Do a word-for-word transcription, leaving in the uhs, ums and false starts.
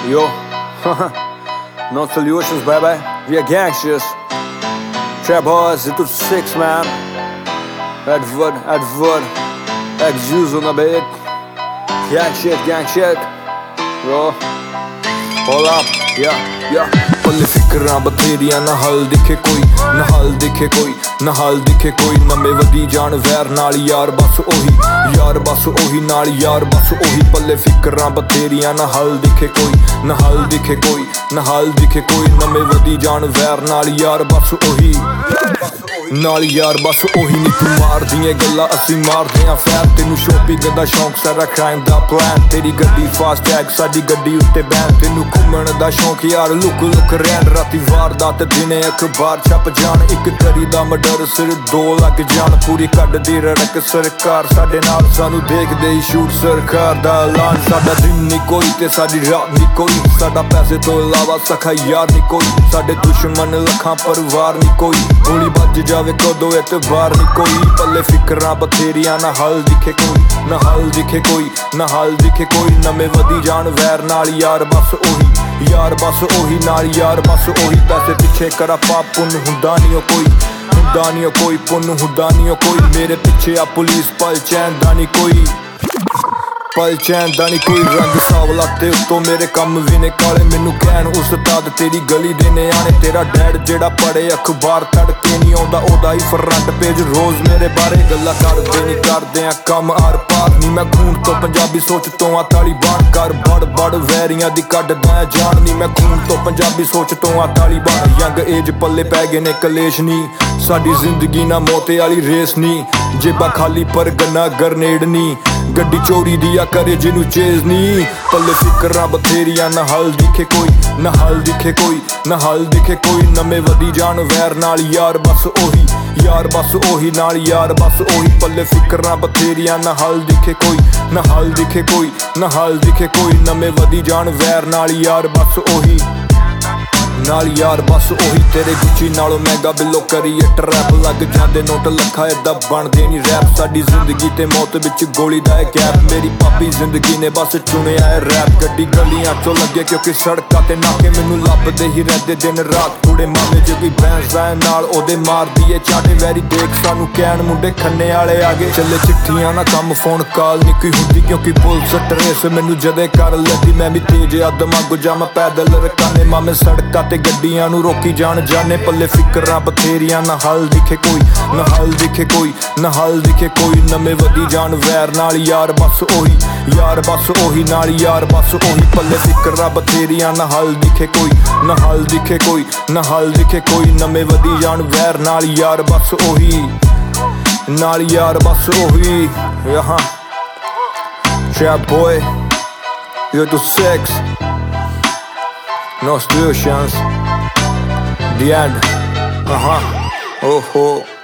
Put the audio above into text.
Yo, no solutions, baby. We are gangsters. Trap boys, it was six, man. Edward, Edward. Ex-Juice on the beat. Gang shit, gang shit. Yo, hold up, yeah, yeah. पल्ले फिक्रां बथेरियां ना हल दिखे कोई, ना हल दिखे कोई, ना हल दिखे कोई। नमें वधी जान वैर नाल यार बस ओही, यार बस ओही नाल यार बस ओही। पल्ले फिक्रां बथेरियां ना हल दिखे कोई, ना हल दिखे कोई, ना हल दिखे कोई। नमें वधी जान वैर नाल यार बस ओही, नाल यार बस ओही। नी तू मार दिए गल्लां असीं मारदे आं फैर। तेनू शॉपिंग दा शौक सारा क्राइम दा प्लान। तेरी गड्डी फास्ट टैग साडी गड्डी उत्ते बैन। तेनू घूमण दा शौक यार लुक लुक रैन। राती वारदात दिने अखबार छप जान। इक करी दा मर्डर सिर दो लग जान। पूरी कड्डदी रड़क सरकार साडे नाल। सानू देखदे ही शूट सरकार दा ऐलान। साडा दिन नी कोई ते साडी रात नी कोई। साडा पैसे तो इलावा सखा यार नी कोई। साडे दुश्मन लखां परिवार नी कोई। गोली बज जावे कदों एतबार नी कोई। पल्ले फिक्रां बथेरियां ना हल दिखे कोई, ना हल दिखे कोई, ना हल दिखे कोई। नमें वधी जान वैर नाल यार बस ओही, यार बस ओही नाल यार बस ओही। पैसे पिछे करा पाप पुन हुंदा नी ओ कोई, हुंदा नी ओ कोई पुन हुंदा नी ओ कोई। मेरे पिछे आ पुलिस पल चैन दा नी कोई, पल चैन दा नी कोई। रंग सावला ते उत्तों मेरे कम भी ने काले। मैनू कहन उस्ताद तेरी गली दे न्याणे। तेरा डैड जेड़ा पढ़े अखबार तड़के नी आउंदा ओदा ही फ्रंट पेज रोज मेरे बारे गल्लां करदे नी करदे आ कम आर पार। नी मैं खून तो पंजाबी सोच तो आ तालिबान। कर बड़ बड़ वैरियां दी कड्डदा जान। नी मैं खून तो पंजाबी सोच तो आ तालिबान। यंग एज पल्ले पै गए ने कलेश नी। साडी जिंदगी ना मौते आली रेस नी। जेबा खाली पर गन्ना ग्रनेड नी। गड्डी चोरी दिया करे जिनू चेज नी। पल्ले फिक्रां बथेरियां ना हल दिखे कोई, ना हल दिखे कोई, ना हल दिखे कोई। नमें वधी जान वैर नाल यार बस ओही, यार बस ओही नाल यार बस ओही। पल्ले फिक्रां बथेरियां ना हल दिखे कोई, ना हल दिखे कोई, ना हल दिखे कोई। नमें वधी जान वैर नाल यार बस ओही, नाल यार बस ओही। तेरे गुच्ची नालों महंगा बिलो करिए ट्रैप। लग जांदे नोट लखा इदा बनदे नी रैप। साडी जिंदगी ते मौत विच गोली दा गैप। मेरी पापी जिंदगी ने बस चुनिया है रैप। गड्डी गलियां चों लगे क्योंकि सड़कां ते नाके मैनू लभदे ही रहिंदे दिन रात। थोड़े मामे जे कोई भैंस दा नाल ओदे मार दिए चाटे। वैरी देख सानू कैन मुंडे खन्ने आले आगे। चले चिट्ठियां ना कम फोन कॉल नी कोई हुंदी क्योंकि पुलिस ट्रेस मैनू जदे कर लैंदी। मैं भी तेज आ दिमाग जा मैं पैदल रकाने। मामे सड़कां ते गड्डियां नू रोकी जान जाने। पल्ले फिक्रां बथेरियां ना हल दिखे कोई, ना हल दिखे कोई, ना हल दिखे कोई। नमें वधी जान वैर नाल यार बस ओही, यार बस ओही नाल यार बस ओही। पल्ले फिक्रां बथेरियां ना हल दिखे कोई, ना हल दिखे कोई, ना हल दिखे कोई। नमें वधी जान वैर नाल यार बस ओही, नाल यार बस ओही। यहाँ Trap boy, you're too six. No solutions. The end. Uh huh. Oh oh.